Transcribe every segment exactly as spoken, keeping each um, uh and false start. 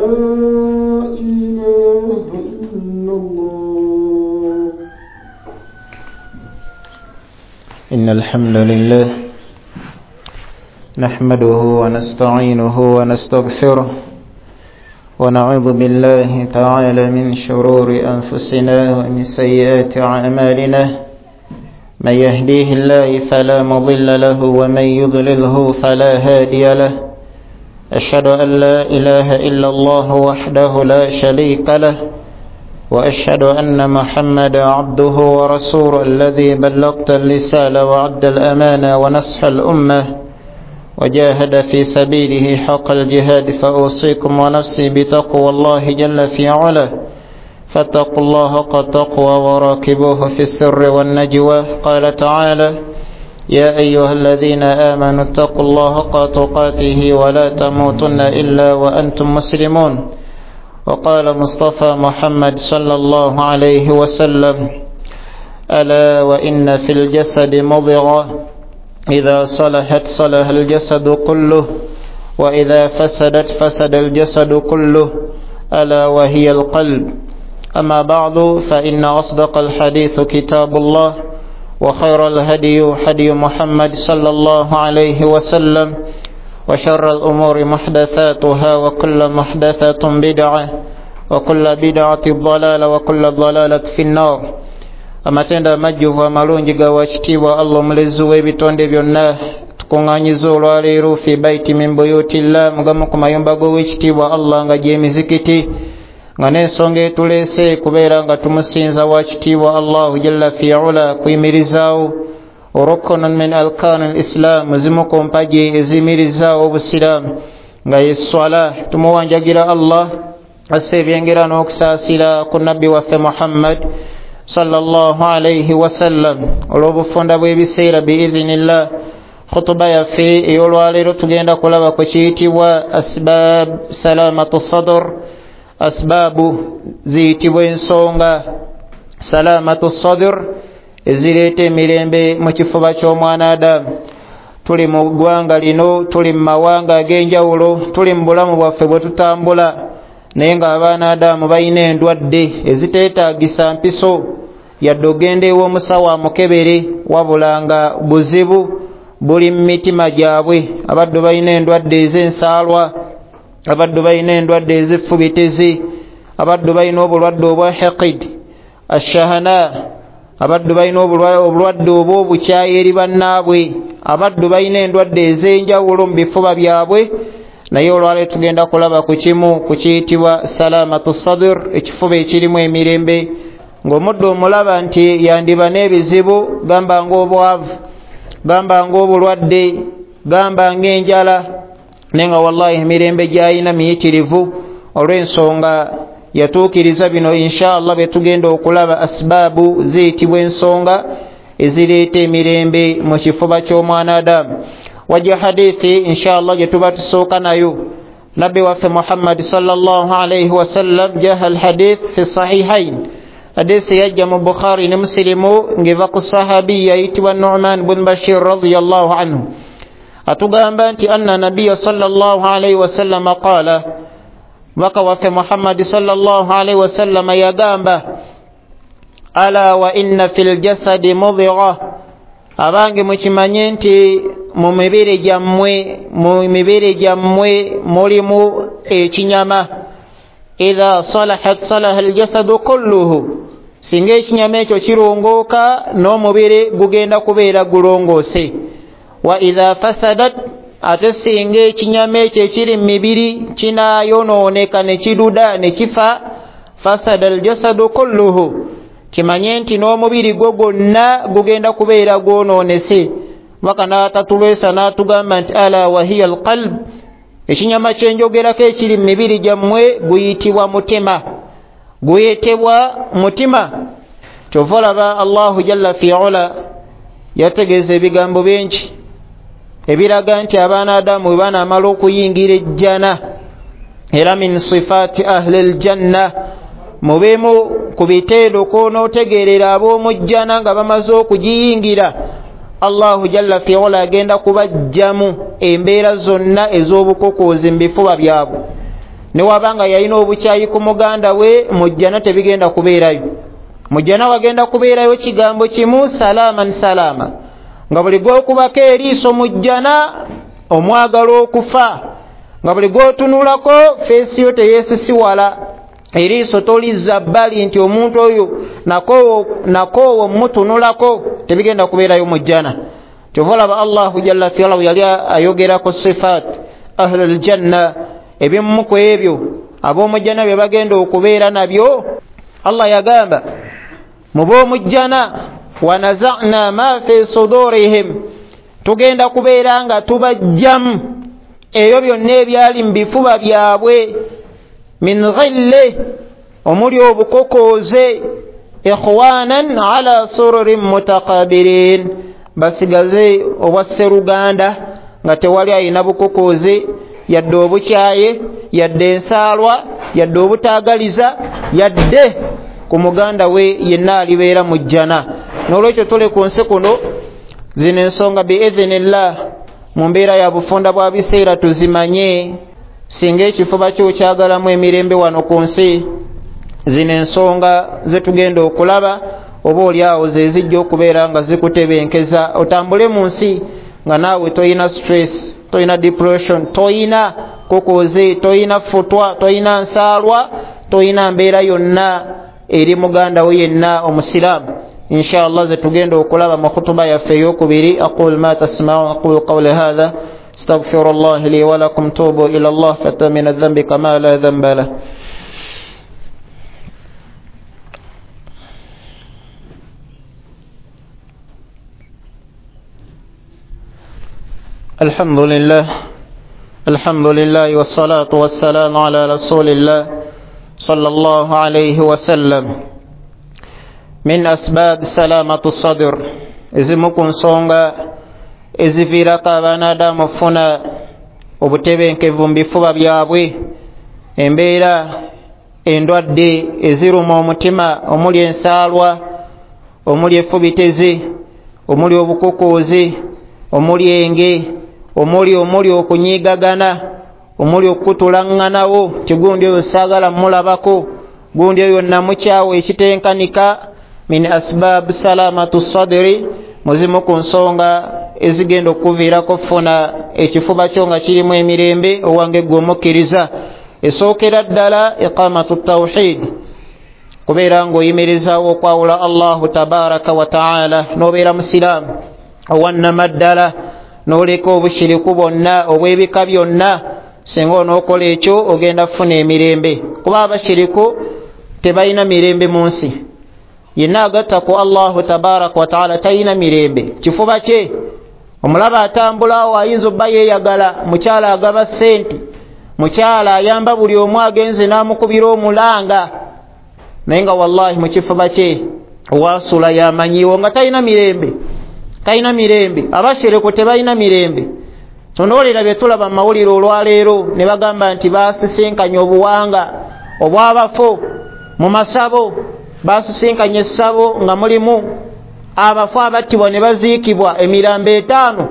إله إلا الله. إن الحمد لله نحمده ونستعينه ونستغفره ونعوذ بالله تعالى من شرور أنفسنا ومن سيئات أعمالنا من يهديه الله فلا مضل له ومن يضلله فلا هادي له أشهد أن لا إله إلا الله وحده لا شريك له وأشهد أن محمدا عبده ورسوله الذي بلغت الرسالة وعد الأمانة ونصح الأمة وجاهد في سبيله حق الجهاد فأوصيكم ونفسي بتقوى الله جل في علاه فاتقوا الله حق التقوى وراقبوه في السر والنجوى. قال تعالى يا أيها الذين آمنوا اتقوا الله حق تقاته ولا تموتن إلا وأنتم مسلمون. وقال مصطفى محمد صلى الله عليه وسلم ألا وإن في الجسد مضغة إذا صلحت صلح الجسد كله وإذا فسدت فسد الجسد كله ألا وهي القلب. أما بعد فإن أصدق الحديث كتاب الله وخير الهدي هدي محمد صلى الله عليه وسلم وشر الأمور محدثاتها وكل محدثة بدعة وكل بدعة ضلالة وكل ضلالة في النار. Amatenda majjuvu amalungi gawakitiibwa Allah omulezi w'ebitonde byonna tukuŋŋaanyiza olwaleero fi baiti min buyutillah mugamu ku mayumba g'owekitiibwa Allah nga gy'emizikiti nga n'ensonga etuleese kubeera nga tumusinza wakitiibwa Allahu jalla fi ula kuyimirizaawo rukunun min arkaani al-islam zimu ku mpagi eziyimirizaawo obusiraamu nga ye swala. Tumuwanjagira Allah asse ebyengera n'okusaasira ku nabbi waffe Muhammad sallallahu alayhi wasallam olw'obufunda bw'ebiseera biidhinillah. Khutuba yaffe ey'olwaleero tugenda kulaba ku kiyitibwa asbab salamatu sadr, asbaabu ziyitibwa ensonga salamatu sadr ezireeta emirembe mu kifuba ky'omwana Adamu. Tuli mu ggwanga lino, tuli mu mawanga ag'enjawulo, tuli mu bulamu bwaffe bwe tutambula, naye ng'abaana Adamu balina endwadde eziteetaagisa mpiso yadde ogenda ew'omusawo amukebere, wabula nga buzibu buli mu mitima gyabwe. Abaddu balina endwadde ez'ensaalwa, abaddu balina endwadde ez'effubitezi, abaddu balina obulwadde obwa hiqid ashahana, abaddu balina obulwadde obw'obukyayi eri bannaabwe, abaddu balina endwadde ez'enjawulo mu bifuba byabwe. Naye olwaleero tugenda kulaba ku kimu ku kiyitibwa salamatu sadr, ekifuba ekirimu emirembe. Ng'omuddu omulaba nti yandiba n'ebizibu, gamba ng'obwavu, gamba ng'obulwadde, gamba ng'enjala, naye nga wallahi emirembe gy'ayina miyitirivu olw'ensonga yatuukiriza bino insha Allah bye tugenda okulaba. Asbaabu ziyitibwa ensonga ezireeta emirembe mu kifuba ky'omwana Adamu. Wajja hadithi insha Allah gye tuba tusooka nayo. Nabbi waffe Muhammad sallallahu alayhi wasallam jaha alhadith fi sahihain, hadithi yajja mu Bukhari ne Muslimu ngeva ku sahabiya ayitibwa Nu'man bin Bashir radiyallahu anhu. Atugamba nti anna nabiyya sallallahu alayhi wasallam qala, waka waffe Muhammad sallallahu alayhi wasallam yagamba ala wa inna fil jasadi mudghah, abange mukimanye nti mu mibiri gyammwe mu mibiri gyammwe mulimu ekinyama. Idha salahat salaha aljasadu kulluhu, singa ekinyama ekyo kirongooka n'omubiri gugenda kubeera gulongoose. Wa idha fasadat, ate singa ekinyama ekyo ekiri mu mibiri kinaayonooneka ne kiduda ne kifa, fasada aljasadu kulluhu, kimanye nti n'omubiri gwo gwonna gugenda kubeera gwonoonese. Baka n'atatulwesa n'atugamba nti ala wa hiya alqalb, ekinyama kyenjogerako ekiri mu mibiri gyammwe guyitibwa mutima, guyitibwa mutima. Kyova olaba Allahu jalla fi ula yategeeza ebigambo bingi ebiraga nti abaana Adamu bwe banaamala okuyingira ejjana, era min sifaati ahli aljanna, mubeemu ku biteedo kw'onootegeerera ab'omu jjana nga bamaze okugiyingira, Allahu jalla fi ula agenda kubajjamu embeera zonna ez'obukokoozi mu bifuba byabwe. ne wabanga yalina obukyayi ku muganda we mujjana tebigenda kubeerayo. Mujjana wagenda kubeerayo kigambo kimu, salaaman salaama, nga buli gw'okubako eriiso mujjana omwagala okufa, nga buli gw'otunulako feesi yo teyeesisiwala, eriiso tolizza bbali nti omuntu oyo nakoowo nakoowo mutunulako, tebigenda kubeerayo mujjana. Kyovalaba Allahu jalla fi ala yali ayogera ku sifaat ahlul janna, ebimu ku ebyo ab'omujjana bye bagenda okubeera nabyo. Allah yagamba mu b'omujjana, wanaza'na ma fi sudurihim, tugenda kubeera nga tubajjamu eyo byonna ebyali mu bifuba byabwe, min ghille, omuli obukokooze, ikhwanan ala sururin mutaqabilin, basigaze obwasseruganda nga tewali ayina bukokooze yadde obukyaye yadde ensaalwa yadde obutaagaliza yadde ku muganda we yenna alibeera mu jjana. N'olwekyo tole ku nsi kuno zino ensonga biidhinillah mu mbeera ya bufunda bwa biseera tuzimanye, singa ekifuba kyo kyagalamu emirembe wano ku nsi, zino ensonga zetugenda okulaba oba oli awo ze zijja okubeera nga zikutebenkeza otambule mu nsi nga naawe toyina stress, toyina depression, toyina kokoze, toyina futwa, toyina nsaalwa, toyina mbeera yonna eri muganda we yenna omusiraamu. inshallah zetugenda okulaba mu khutuba yaffe ey'okubiri. aqul ma tasma'u aqul qawli hadha astaghfirullah li wa lakum tubu ila Allah fata min adh-dhanbi kama la dhanba lahu. الحمد لله الحمد لله والصلاة والسلام على رسول الله صلى الله عليه وسلم. من أسباب سلامة الصدر إزمكن صونغا إزفيرك بنادم فنا obutebenkevu bifuba byabwe, embeera endwadde eziruma omutima, omuli ensaalwa, omuli effubiteze, omuli obukokooze, omuli enge, omuli omuli okunyiigagana, omuli okutulaŋŋanawo, kigundi oyo saagala mulabako, gundi oyo namukyawo ekitenkanika. min asbab salamatu sadri, muzimu ku nsonga ezigenda okuviirako funa ekifuba kyo nga kirimu emirembe owange gwe omukkiriza. Esookera ddala iqamatu tawhid, kubeera ng'oyimirizawo okwawula Allahu tabaraka wa taala, n'obeera musiraamu owannama ddala, n'oleka obushiriku bwonna obw'ebika byonna. Singa onookola ekyo ogenda kufuna emirembe, kuba abashiriku tebalina mirembe mu nsi. Yenna agatta ku Allahu tabaraka wa taala talina mirembe. Kifuba kye omulaba atambulawo ayinza obba yeeyagala, mukyala agaba ssente, mukyala ayamba buli omu agenze n'amukubira omulanga, naye nga wallahi mu kifuba kye owaasula yamanyiwo nga talina mirembe, talina mirembe. Abashiriku tebalina mirembe. Tunoolera bye tulaba mu mawulire olwaleero ne bagamba nti baasisinkanye obuwanga obw'abafo mu masabo, baasisinkanye essabo nga mulimu abafu abattibwa ne baziikibwa emirambo etaano,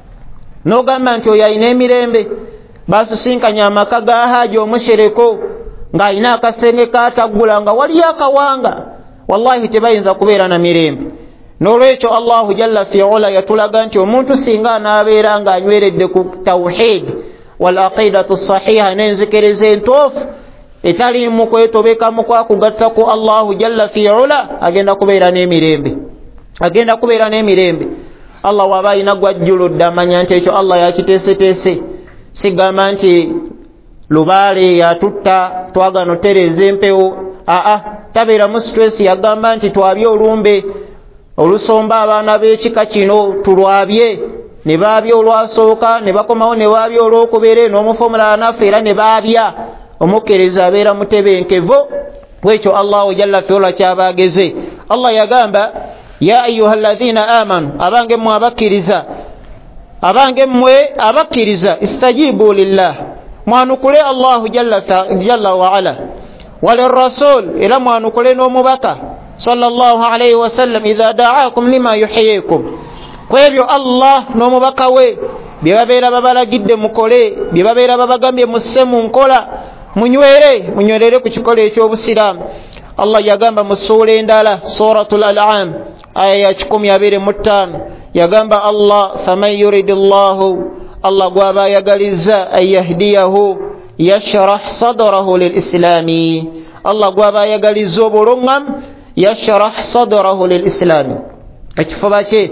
n'ogamba nti oyo alina emirembe. Baasisinkanye amaka ga Haaji omushireko ng'alina akasenge kaataggula nga waliyo akawanga. Wallahi tebayinza kubeera na mirembe. N'olwekyo Allahu jalla fi ula yatulaga nti omuntu singa anaabeera ng'anyweredde ku tawhid wal aqidatu sahiha, n'enzikiriza entoofu etali mu kwetobeka mu kwakugatta ku Allahu jalla fi ula, agenda kubeera n'emirembe, agenda kubeera n'emirembe. Allah waba alina gwajjuludde amanya nti ekyo Allah yakiteeseteese. Sigamba nti lubaale yatutta twagano otereeza empewo, aa tabeera mu stress. Yagamba nti twabye olumbe olusomba abaana b'ekika kino tulwabye, ne baabya olwasooka, ne bakomawo ne baabya olwokubere, n'omufu omulala naffe era ne baabya. Omukkiriza abeera mutebenkevu. Bwekyo Allahu jalla fi'ala kyabageze. Allah yagamba ya ayuha alladhina amanu, abange mmwe abakkiriza, abange mmwe abakkiriza, istajibu lillah, mwanukule Allahu jalla, jalla wa ala, walirrasul, era mwanukule n'omubaka sallallahu alayhi wa sallam, idha da'akum lima yuhyikum, kwebyo Allah n'omubaka we bye babeera babalagidde mukole, bye babeera babagambye musse mu nkola, munywere munywerere ku kikolo eky'obusiraamu. Allah yagamba mu sura endala suratul An'am aya ya kikumi abiri mu ttaano yagamba Allah faman yuridillahu Allah gwaba ayagaliza ayahdiyahu yashrah sadrahu lilislami Allah gwaba ayagaliza obulungamu yashrah sadrahu lilislami ekifuba kye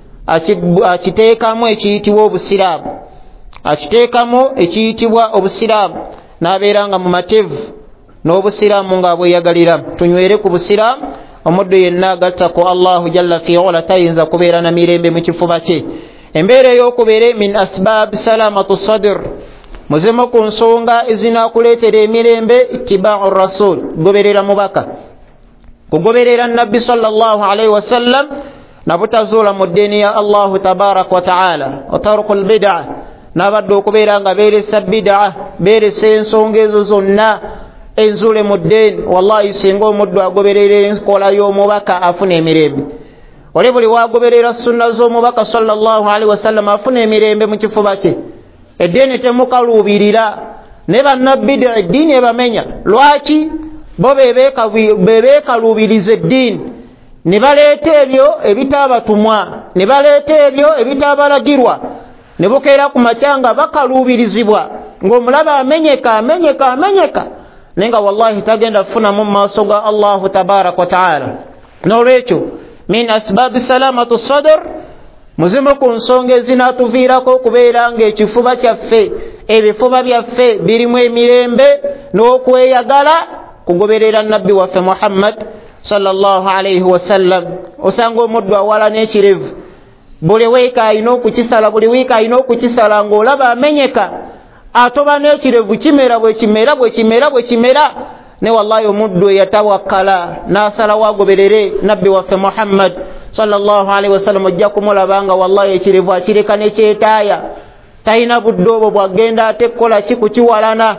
akiteekamu ekiyitibwa obusiraamu akiteekamu ekiyitibwa obusiraamu n'abeeranga mu matevu n'obusiraamu nga bweyagalira. Tunywere ku busiraamu. Omuddu yenna agatta ku Allahu jalla fi'ala tayinza kubeera na mirembe mu kifuba kye. Embeera ey'okubeera min asbab salamatu sadr muzemo ku nsonga ezinakuleetera emirembe ittiba'u rasul goberera mubaka kugoberera nabbi sallallahu alayhi wasallam nabutazuula mu ddiini ya Allahu tabaraka wa ta'ala otarukul bid'a n'abadde okubeera nga beeresa bid'a beeresa ensonga ezo zonna enzule mu ddiini. Wallahi singa omuddu agoberera enkola y'omubaka afuna emirembe. Ole buli wagoberera sunna z'omubaka sallallahu alaihi wasallam afuna emirembe mu kifuba kye. Eddiini temukaluubirira ne bannabid'a eddiini ebamenya. Lwaki? Bo bebeekaluubiriza eddiini ne baleeta ebyo ebitaabatumwa ne baleeta ebyo ebitaabalagirwa ne bukeera ku makyanga bakaluubirizibwa ng'omulaba amenyeka amenyeka amenyeka nenga wallahi tagenda kufuna mu maaso ga Allahu tabaraka wa ta'ala. N'olwekyo min asbab salamatu sadr muzimo ku nsonga ezinatuviirako okubeera ng'ekifuba kyaffe ebifuba byaffe birimu emirembe n'okweyagala kugoberera nabbi waffe Muhammad sallallahu alayhi wasallam. Osanga omuddu awala n'ekirevu buli wiika alina okukisala buli wiika alina okukisala ng'olaba amenyeka atoba n'ekirevu kimera bwe kimera bwe kimera bwe kimera ne wallahi omuddu eyatawakkala n'asala wagoberere nabbi waffe Muhammad sallallahu alayhi wasallam ojja kumulabanga wallahi ekirevu akireka ne kyetaaya talina budde obwo bwagenda ate kukola ki kukiwalana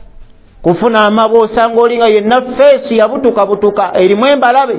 kufuna amabo. Osanga olinga yenna feesi yabutuka butuka erimu embalabe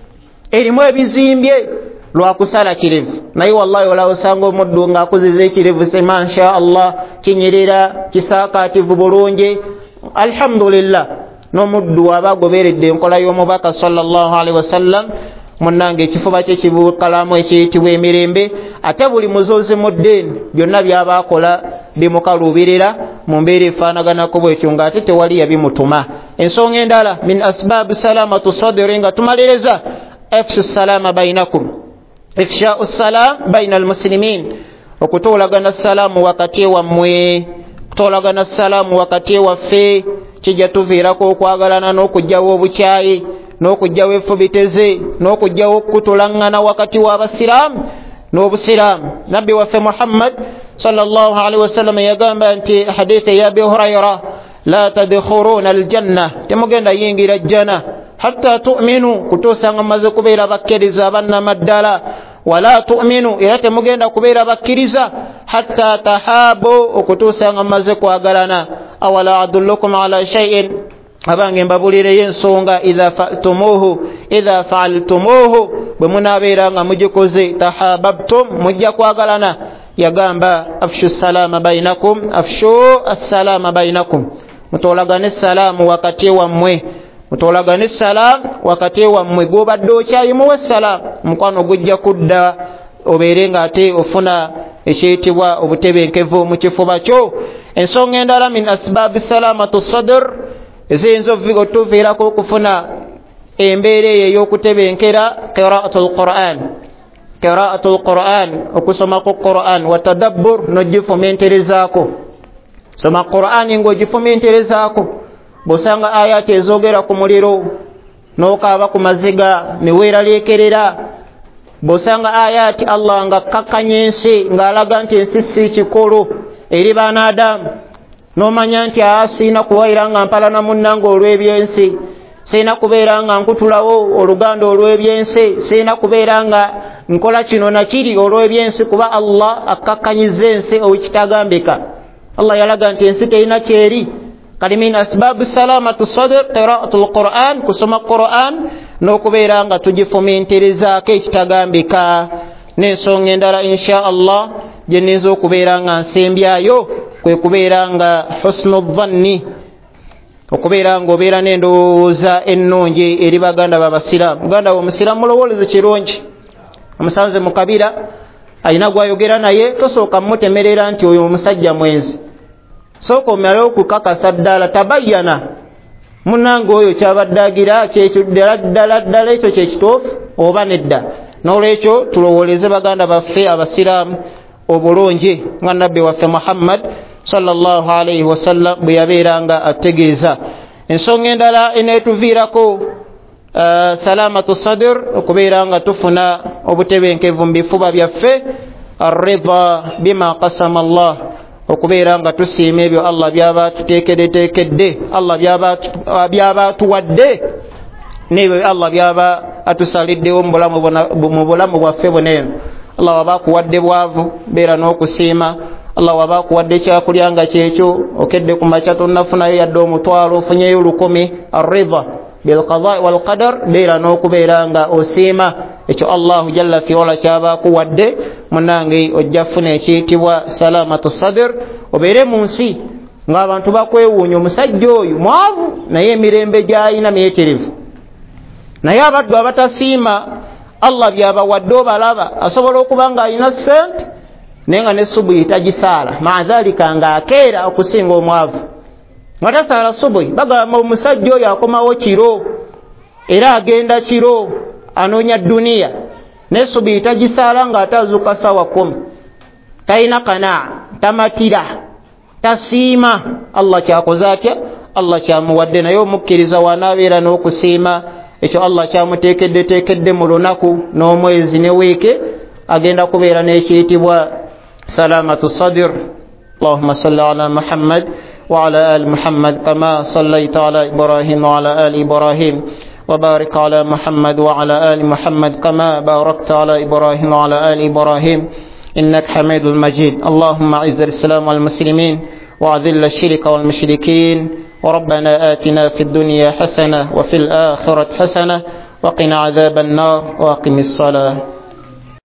erimu ebizimbye lwakusala kirevu naye wallahi wala osanga omuddu ng'akuziza ekirevu se masha Allah kinyirira kisaakaativu bulungi alhamdulillah. N'omuddu aba agoberedde enkola y'omubaka sallallahu alaihi wasallam munnange ekifuba kye kibukalamu ekiyitibwa emirembe. Ate buli muzozi mu ddiini byonna by'aba akola bimukaluubirira mu mbeera efaanaganako bwetyo ng'ate tewali yabimutuma. Ensonga endala min asbaabi salamatu sadri nga tumaliriza afshu salama bainakum ifsha'u salam baina almuslimin okutoolagana salaamu wakati wammwe kutoolagana salaamu wakati waffe kijja tuviirako okwagalana n'okugjawo obukyayi n'okugjawo effubiteze n'okugjawo okutulaŋŋana wakati w'abasiraamu n'obusiraamu. Nabbi waffe Muhammad sallallahu alaihi wasallam yagamba nti hadithi ya Abi Hurayra la tadkhuluna aljanna temugenda yingira jjana hatta tu'minu kutuusa nga mumaze kubeera bakkiriza bannamaddala wala tu'minu era temugenda kubeera bakkiriza hatta tahabu okutuusa nga mumaze kwagalana. Awala adullukum ala shay'in abange mbabulireyo ensonga idha fa'tumuhu idha fa'altumuhu bwe munaabeera nga mugikoze tahababtum mujja kwagalana. Yagamba afshu salama bainakum afshu assalama bainakum mutoolagane salaamu wakati wammwe mutoolagane salaamu wakati wammwe gw'obadde okyayimuwa salaamu mukwano gujja kudda obeere ng'ate ofuna ekiyitibwa obutebenkevu mu kifuba kyo. Ensonga endala min asbaabi salamatu sadr eziyinza otuviirako okufuna embeera eyo ey'okutebenkera qira'atul Qur'an qira'atul Qur'an okusoma ku Qur'an wa tadabbur n'ogifumiintirizaako. Soma Qur'an ng'ogifumiintirizaako bw'osanga ayati ezoogera ku muliro n'okaaba ku maziga ne weeraliikerera. Bw'osanga ayati Allah nga kakkanya ensi ng'alaga nti ensi si kikulu eri banaadamu n'omanya nti aa siina kuwaira nga mpalana munnange olw'ebyensi siina kubeera nga nkutulawo oluganda olw'ebyensi siina kubeera nga nkola kino nakiri olw'ebyensi kuba Allah akkakkanyiza ensi owekitagambika. Allah yalaga nti ensi terina kyeri. Kali min asbaabi salamatu sadr qira'atul Qur'an kusoma Qur'an n'okubeera nga tugifumiintirizaako ekitagambika. N'ensonga endala insha Allah gye nniza okubeera nga nsembyayo kwe kubeera nga husnu dhanni okubeera ng'obeera n'endowooza ennungi eri baganda b'abasiraamu. muganda wo omusiraamu mulowoleze kirungi, omusanze mu kabira alina gwayogera naye, tosooka mmutemerera nti oyo omusajja mwenzi. sooka omale okukakasa ddala, tabayyana munnange oyo kyabadde agira kyekyo ddala ddala ddala ekyo kyekituufu oba nedda. n'olwekyo tulowoleze baganda baffe abasiraamu obulungi nga nabbi waffe Muhammad sallallahu alayhi wasallam bwe yabeeranga ategeeza. ensonga endala eneetuviirako uh, salamatu sadr, okubeera nga tufuna obutebenkevu mu bifuba byaffe, arridha bima qasama Allah, okubeera nga tusiima ebyo Allah byaba tuteekeddeteekedde, Allah byaba tuwadde, n'ebyo Allah byaba atusaliddewo mu bulamu bwaffe buneeno. Allah waba kuwadde bwavu, beera n'okusiima. Allah waba kuwadde kyakulya nga kyekyo, okedde ku makya tonnafunayo yadde omutwalo, ofunyeyo lukumi. Arridha bilqadaa'i walqadar, beera n'okubeera nga osiima ekyo Allahu jalla fi'ala kyaba kuwadde. munange ojja funa ekiyitibwa salamatu sadr, obeere mu nsi ng'abantu bakwewuunya, omusajja oyo mwavu naye emirembe gy'alina myeterevu. naye abaddu abatasiima Allah byabawadde obalaba, asobola okuba nga alina ssente naye nga n'essubuhi tagisaala, maadhalika ng'akeera okusinga omwavu nga tasaala subuhi. bagamba omusajja oyo akomawo kiro era agenda kiro anoonya duniya, n'essubuhi tagisaala ng'ataazuuka sawa kumi. talina kanaa, tamatira, tasiima. Allah kyakoze atya? Allah kyamuwadde, naye omukkiriza wanaabeera n'okusiima ekyo Allah kyamuteekedde teekedde mu lunaku n'omwezi ne weeke, agenda kubeera n'ekiyitibwa salamatu sadr. Allahumma salli ala Muhammad wa ala ali Muhammad kama sallaita ala Ibrahim wa ala ali Ibrahim wa barik ala Muhammad wa ala ali Muhammad kama barakta ala Ibrahim wa ala ali Ibrahim innaka Hamidul Majid. Allahumma a'izz al-islam wal muslimin wa adhill ash-shirk wal mushrikin. وربنا آتنا في الدنيا حسنة وفي الآخرة حسنة وقنا عذاب النار وأقم الصلاة.